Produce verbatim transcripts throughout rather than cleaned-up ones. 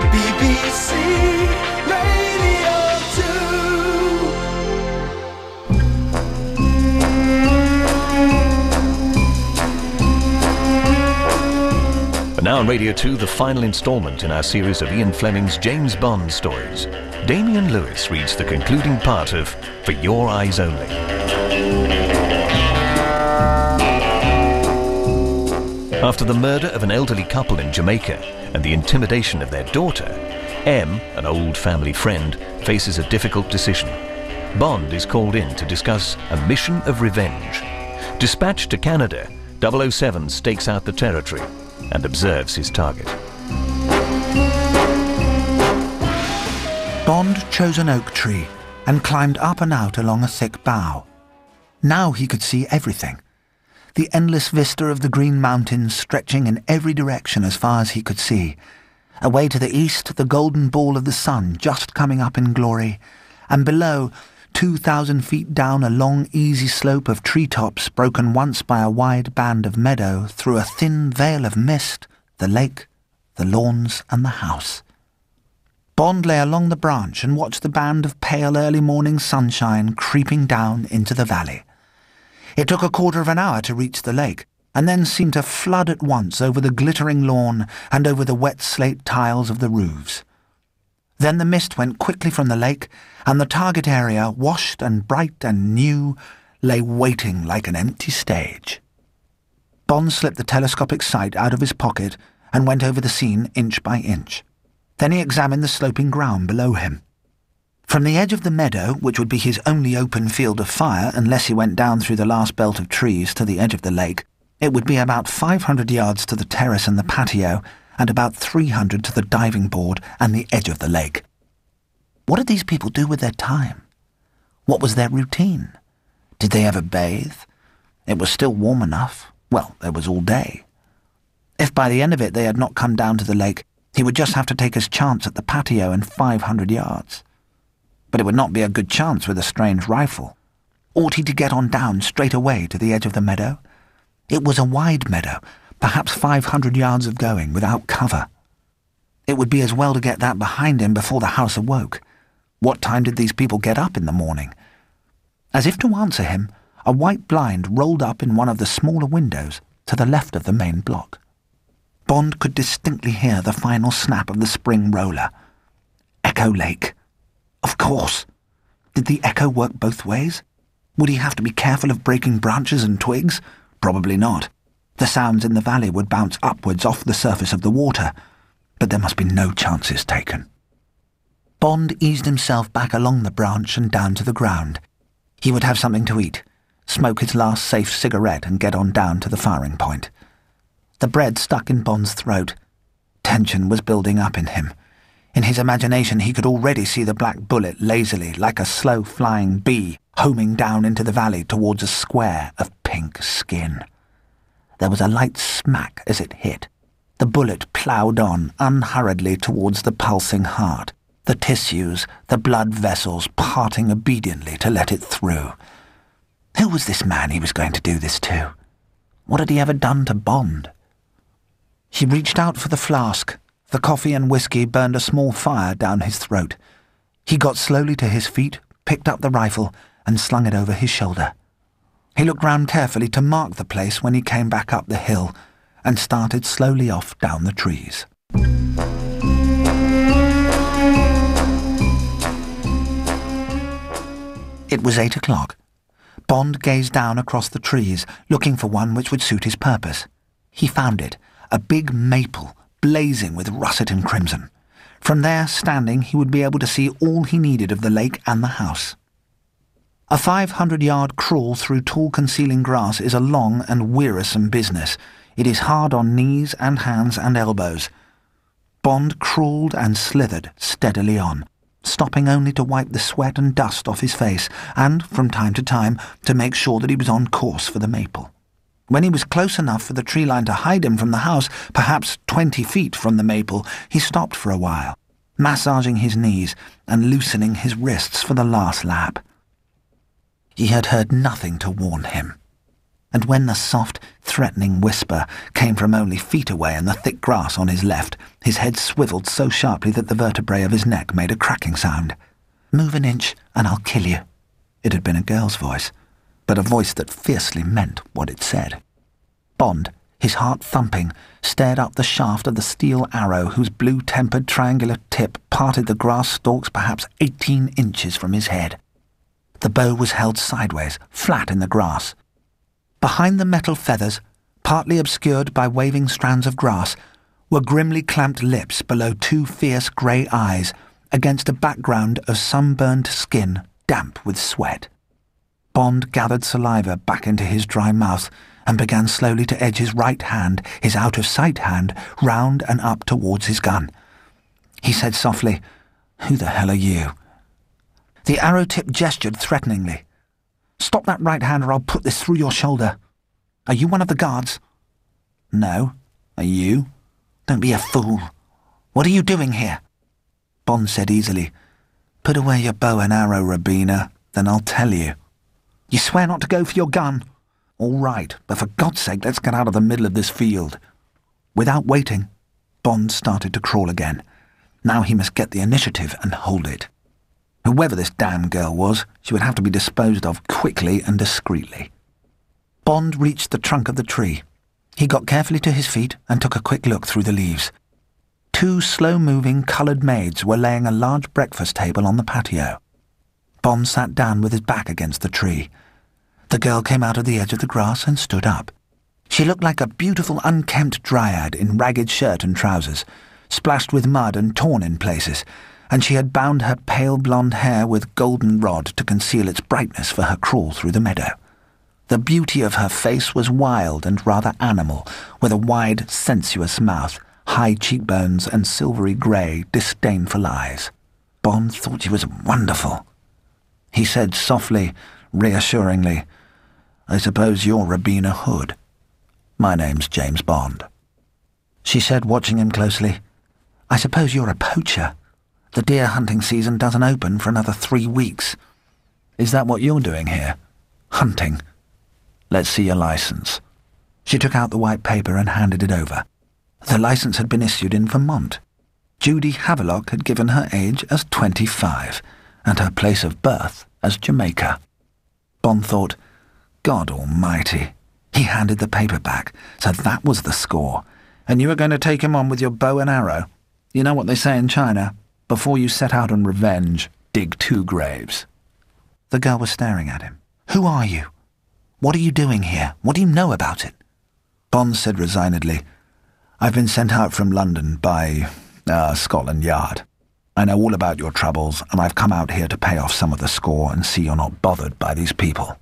B B C Radio two. And now on Radio two, the final instalment in our series of Ian Fleming's James Bond stories. Damian Lewis reads the concluding part of For Your Eyes Only. After the murder of an elderly couple in Jamaica and the intimidation of their daughter, M, an old family friend, faces a difficult decision. Bond is called in to discuss a mission of revenge. Dispatched to Canada, double oh seven stakes out the territory and observes his target. Bond chose an oak tree and climbed up and out along a thick bough. Now he could see everything. The endless vista of the Green Mountains stretching in every direction as far as he could see. Away to the east, the golden ball of the sun just coming up in glory, and below, two thousand feet down a long, easy slope of treetops broken once by a wide band of meadow through a thin veil of mist, the lake, the lawns and the house. Bond lay along the branch and watched the band of pale early morning sunshine creeping down into the valley. It took a quarter of an hour to reach the lake, and then seemed to flood at once over the glittering lawn and over the wet slate tiles of the roofs. Then the mist went quickly from the lake, and the target area, washed and bright and new, lay waiting like an empty stage. Bond slipped the telescopic sight out of his pocket and went over the scene inch by inch. Then he examined the sloping ground below him. From the edge of the meadow, which would be his only open field of fire unless he went down through the last belt of trees to the edge of the lake, it would be about five hundred yards to the terrace and the patio, and about three hundred to the diving board and the edge of the lake. What did these people do with their time? What was their routine? Did they ever bathe? It was still warm enough. Well, there was all day. If by the end of it they had not come down to the lake, he would just have to take his chance at the patio and five hundred yards. But it would not be a good chance with a strange rifle. Ought he to get on down straight away to the edge of the meadow? It was a wide meadow, perhaps five hundred yards of going, without cover. It would be as well to get that behind him before the house awoke. What time did these people get up in the morning? As if to answer him, a white blind rolled up in one of the smaller windows to the left of the main block. Bond could distinctly hear the final snap of the spring roller. Echo Lake. Of course. Did the echo work both ways? Would he have to be careful of breaking branches and twigs? Probably not. The sounds in the valley would bounce upwards off the surface of the water, but there must be no chances taken. Bond eased himself back along the branch and down to the ground. He would have something to eat, smoke his last safe cigarette and get on down to the firing point. The bread stuck in Bond's throat. Tension was building up in him. In his imagination he could already see the black bullet lazily, like a slow-flying bee, homing down into the valley towards a square of pink skin. There was a light smack as it hit. The bullet ploughed on unhurriedly towards the pulsing heart, the tissues, the blood vessels parting obediently to let it through. Who was this man he was going to do this to? What had he ever done to Bond? He reached out for the flask. The coffee and whiskey burned a small fire down his throat. He got slowly to his feet, picked up the rifle, and slung it over his shoulder. He looked round carefully to mark the place when he came back up the hill, and started slowly off down the trees. It was eight o'clock. Bond gazed down across the trees, looking for one which would suit his purpose. He found it, a big maple, blazing with russet and crimson. From there, standing, he would be able to see all he needed of the lake and the house. A five hundred yard crawl through tall concealing grass is a long and wearisome business. It is hard on knees and hands and elbows. Bond crawled and slithered steadily on, stopping only to wipe the sweat and dust off his face, and, from time to time, to make sure that he was on course for the maple. When he was close enough for the tree line to hide him from the house, perhaps twenty feet from the maple, he stopped for a while, massaging his knees and loosening his wrists for the last lap. He had heard nothing to warn him. and when the soft, threatening whisper came from only feet away in the thick grass on his left, his head swiveled so sharply that the vertebrae of his neck made a cracking sound. "Move an inch and I'll kill you." It had been a girl's voice, but a voice that fiercely meant what it said. Bond, his heart thumping, stared up the shaft of the steel arrow whose blue-tempered triangular tip parted the grass stalks perhaps eighteen inches from his head. The bow was held sideways, flat in the grass. Behind the metal feathers, partly obscured by waving strands of grass, were grimly clamped lips below two fierce grey eyes against a background of sunburned skin damp with sweat. Bond gathered saliva back into his dry mouth and began slowly to edge his right hand, his out-of-sight hand, round and up towards his gun. He said softly, "Who the hell are you?" The arrow tip gestured threateningly. "Stop that right hand or I'll put this through your shoulder. Are you one of the guards?" "No. Are you?" "Don't be a fool. What are you doing here?" Bond said easily, "Put away your bow and arrow, Robina, then I'll tell you." "You swear not to go for your gun?" "All right, but for God's sake, let's get out of the middle of this field." Without waiting, Bond started to crawl again. Now he must get the initiative and hold it. Whoever this damn girl was, she would have to be disposed of quickly and discreetly. Bond reached the trunk of the tree. He got carefully to his feet and took a quick look through the leaves. Two slow-moving coloured maids were laying a large breakfast table on the patio. Bond sat down with his back against the tree. The girl came out of the edge of the grass and stood up. She looked like a beautiful unkempt dryad in ragged shirt and trousers, splashed with mud and torn in places, and she had bound her pale blonde hair with golden rod to conceal its brightness for her crawl through the meadow. The beauty of her face was wild and rather animal, with a wide, sensuous mouth, high cheekbones and silvery grey, disdainful eyes. Bond thought she was wonderful. He said softly, reassuringly, "I suppose you're Robina Hood." "My name's James Bond." She said, watching him closely, "I suppose you're a poacher. The deer hunting season doesn't open for another three weeks. Is that what you're doing here? Hunting? Let's see your license." She took out the white paper and handed it over. The license had been issued in Vermont. Judy Havelock had given her age as twenty-five, and her place of birth as Jamaica. Bond thought, God almighty. He handed the paper back, so that was the score. "And you were going to take him on with your bow and arrow? You know what they say in China? Before you set out on revenge, dig two graves." The girl was staring at him. "Who are you? What are you doing here? What do you know about it?" Bond said resignedly, "I've been sent out from London by, uh, Scotland Yard. I know all about your troubles, and I've come out here to pay off some of the score and see you're not bothered by these people."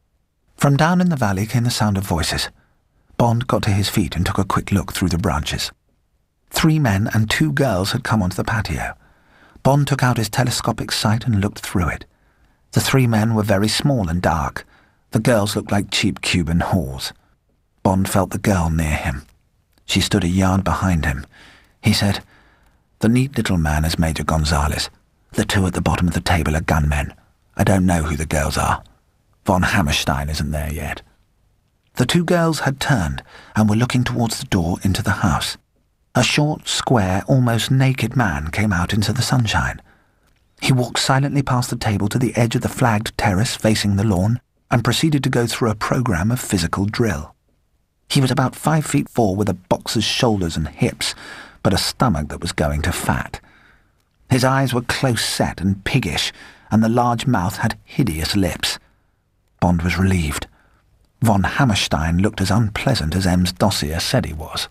From down in the valley came the sound of voices. Bond got to his feet and took a quick look through the branches. Three men and two girls had come onto the patio. Bond took out his telescopic sight and looked through it. The three men were very small and dark. The girls looked like cheap Cuban whores. Bond felt the girl near him. She stood a yard behind him. He said, "The neat little man is Major Gonzales. The two at the bottom of the table are gunmen. I don't know who the girls are. Von Hammerstein isn't there yet." The two girls had turned and were looking towards the door into the house. A short, square, almost naked man came out into the sunshine. He walked silently past the table to the edge of the flagged terrace facing the lawn and proceeded to go through a program of physical drill. He was about five feet four with a boxer's shoulders and hips, but a stomach that was going to fat. His eyes were close-set and piggish, and the large mouth had hideous lips. Bond was relieved. Von Hammerstein looked as unpleasant as M's dossier said he was.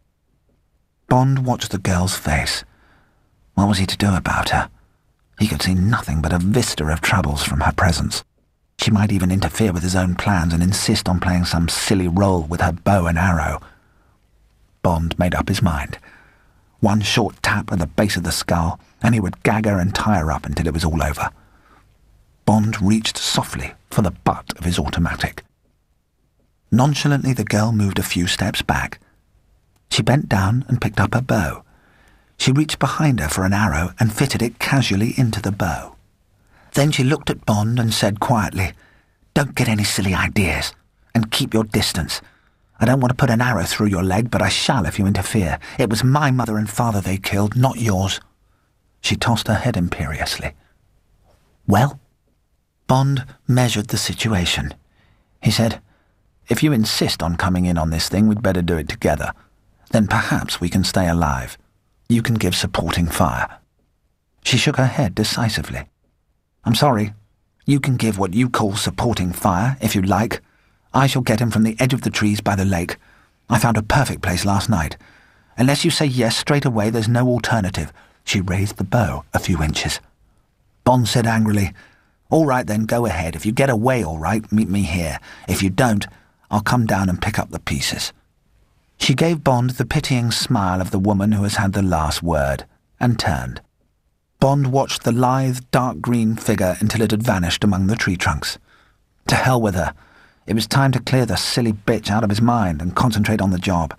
Bond watched the girl's face. What was he to do about her? He could see nothing but a vista of troubles from her presence. She might even interfere with his own plans and insist on playing some silly role with her bow and arrow. Bond made up his mind. One short tap at the base of the skull, and he would gag her and tie her up until it was all over. Bond reached softly for the butt of his automatic. Nonchalantly the girl moved a few steps back. She bent down and picked up her bow. She reached behind her for an arrow and fitted it casually into the bow. Then she looked at Bond and said quietly, "Don't get any silly ideas. and keep your distance. I don't want to put an arrow through your leg, but I shall if you interfere. It was my mother and father they killed, not yours." She tossed her head imperiously. "Well?" Bond measured the situation. He said, "If you insist on coming in on this thing, we'd better do it together. Then perhaps we can stay alive. You can give supporting fire." She shook her head decisively. "I'm sorry. You can give what you call supporting fire, if you like. I shall get him from the edge of the trees by the lake. I found a perfect place last night. Unless you say yes straight away, there's no alternative." She raised the bow a few inches. Bond said angrily, "All right then, go ahead. If you get away all right, meet me here. If you don't, I'll come down and pick up the pieces." She gave Bond the pitying smile of the woman who has had the last word, and turned. Bond watched the lithe, dark green figure until it had vanished among the tree trunks. To hell with her. It was time to clear the silly bitch out of his mind and concentrate on the job.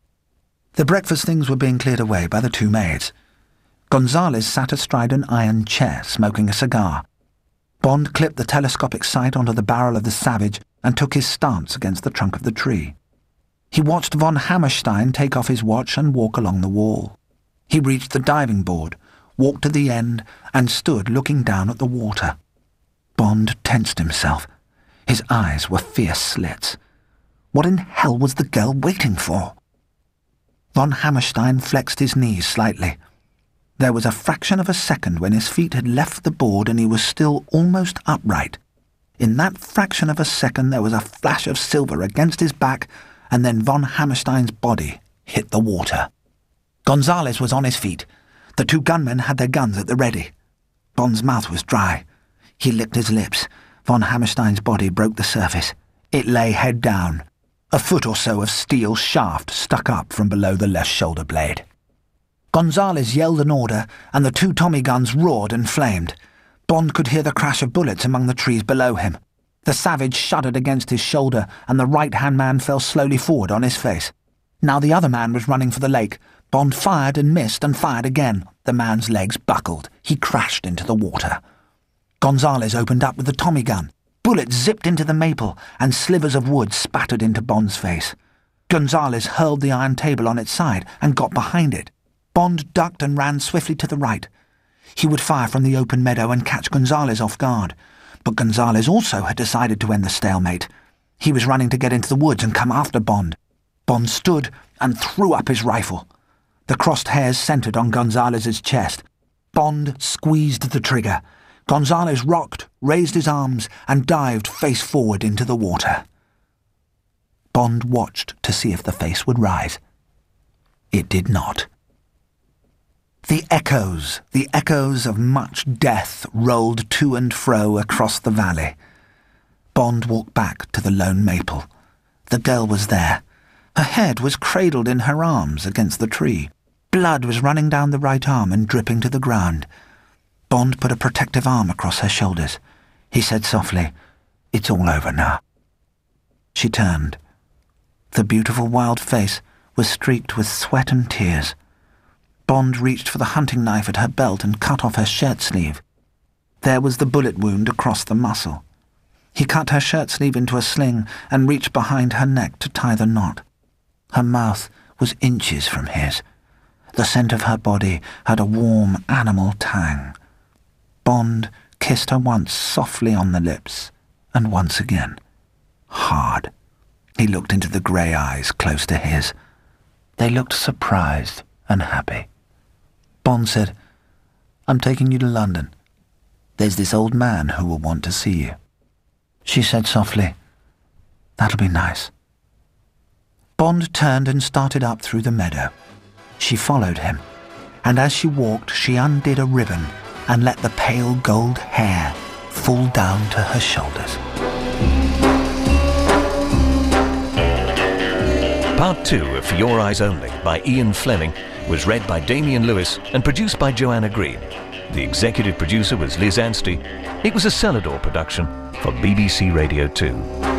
The breakfast things were being cleared away by the two maids. Gonzales sat astride an iron chair, smoking a cigar. Bond clipped the telescopic sight onto the barrel of the Savage and took his stance against the trunk of the tree. He watched von Hammerstein take off his watch and walk along the wall. He reached the diving board, walked to the end, and stood looking down at the water. Bond tensed himself. His eyes were fierce slits. What in hell was the girl waiting for? Von Hammerstein flexed his knees slightly. There was a fraction of a second when his feet had left the board and he was still almost upright. In that fraction of a second there was a flash of silver against his back, and then von Hammerstein's body hit the water. Gonzales was on his feet. The two gunmen had their guns at the ready. Bond's mouth was dry. He licked his lips. Von Hammerstein's body broke the surface. It lay head down. A foot or so of steel shaft stuck up from below the left shoulder blade. Gonzales yelled an order, and the two Tommy guns roared and flamed. Bond could hear the crash of bullets among the trees below him. The Savage shuddered against his shoulder, and the right-hand man fell slowly forward on his face. Now the other man was running for the lake. Bond fired and missed and fired again. The man's legs buckled. He crashed into the water. Gonzales opened up with the Tommy gun. Bullets zipped into the maple, and slivers of wood spattered into Bond's face. Gonzales hurled the iron table on its side and got behind it. Bond ducked and ran swiftly to the right. He would fire from the open meadow and catch Gonzales off guard. But Gonzales also had decided to end the stalemate. He was running to get into the woods and come after Bond. Bond stood and threw up his rifle. The crossed hairs centered on Gonzales's chest. Bond squeezed the trigger. Gonzales rocked, raised his arms, and dived face forward into the water. Bond watched to see if the face would rise. It did not. The echoes, the echoes of much death rolled to and fro across the valley. Bond walked back to the lone maple. The girl was there. Her head was cradled in her arms against the tree. Blood was running down the right arm and dripping to the ground. Bond put a protective arm across her shoulders. He said softly, "It's all over now." She turned. The beautiful wild face was streaked with sweat and tears. Bond reached for the hunting knife at her belt and cut off her shirt sleeve. There was the bullet wound across the muscle. He cut her shirt sleeve into a sling and reached behind her neck to tie the knot. Her mouth was inches from his. The scent of her body had a warm animal tang. Bond kissed her once softly on the lips, and once again, hard. He looked into the grey eyes close to his. They looked surprised and happy. Bond said, "I'm taking you to London. There's this old man who will want to see you." She said softly, "That'll be nice." Bond turned and started up through the meadow. She followed him, and as she walked, she undid a ribbon and let the pale gold hair fall down to her shoulders. Part two of For Your Eyes Only by Ian Fleming was read by Damian Lewis and produced by Joanna Green. The executive producer was Liz Anstey. It was a Celador production for B B C Radio two.